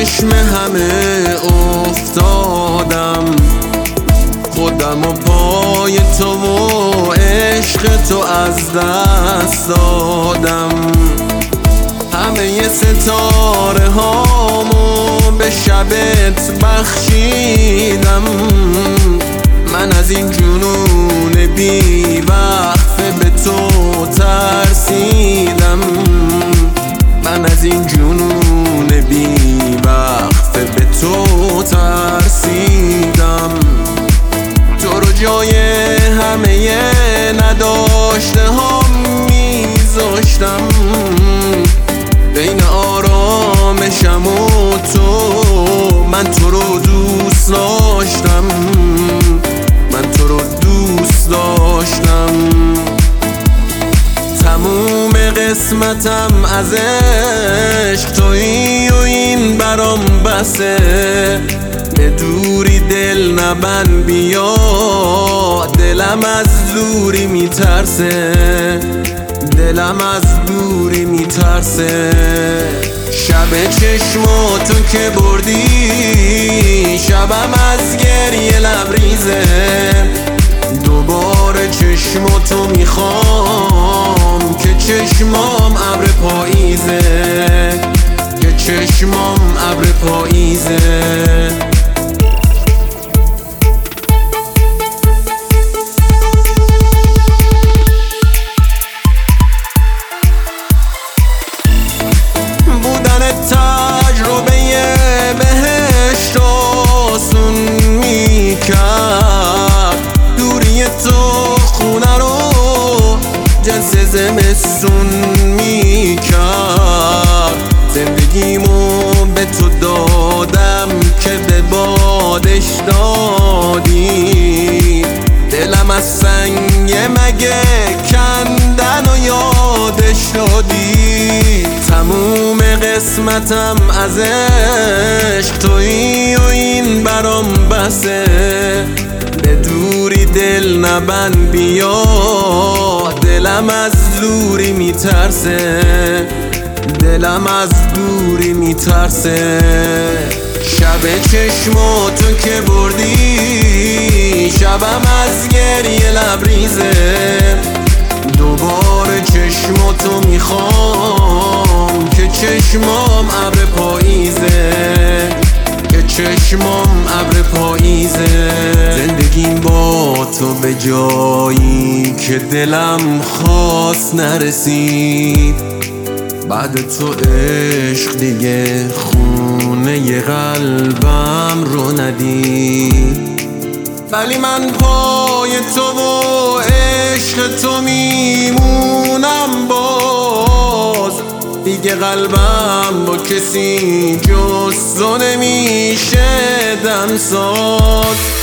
چشم همه افتادم، خودم و پای تو و عشق تو از دست دادم. همه ستاره هامو به شبت بخشیدم. من از این جنون بی وقفه به تو ترسیدم. من از این جنون بی وقفه به تو ترسیدم. تو رو جای همه نداشته هم میذاشتم، بین آرامشم و تو. من تو رو دوست داشتم، من تو رو دوست داشتم. تموم قسمتم از عشق تویی و این برام بسه. به دوری دل نبند بیا، دلم از دوری میترسه، دلم از دوری میترسه. شب چشماتو که بردی، شبم از گریه لبریزه. دوباره چشماتو میخوام که چشمام ابر پاییزه، که چشمام ابر پاییزه. تجربه بهشت آسون میکرد، دوری تو خونه رو جنس زمستون میکرد. زندگیمو به تو دادم که به بادش دادی. دلم از سنگ مگه کندن و یادش دادی. تموم قسمتم از عشق تویی و این برام بسه. به دوری دل نبند بیا، دلم از دوری میترسه، دلم از دوری میترسه. شب چشماتو که بردی، شبم از گریه لبریزه. دوباره چشماتو میخوام که چشمام ابر پاییزه، که چشمام ابر پاییزه. زندگیم با تو به جایی که دلم خواست نرسید. بعد تو عشق دیگه خونه قلبم رو ندید. ولی من پای تو و عشق تو میمونم باز. دیگه قلبم با کسی جز تو نمیشه دمساز.